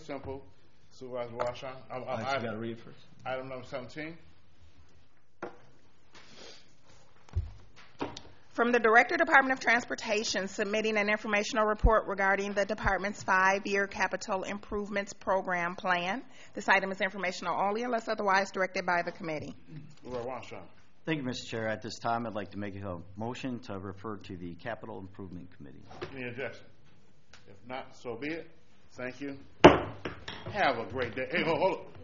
simple. Supervisor Washington. You got to read it first. Item number 17. From the Director, Department of Transportation, submitting an informational report regarding the department's 5-year capital improvements program plan. This item is informational only unless otherwise directed by the committee. Supervisor Washington. Thank you, Mr. Chair. At this time, I'd like to make a motion to refer to the Capital Improvement Committee. Any objection? If not, so be it. Thank you. Have a great day. Hey, hold on.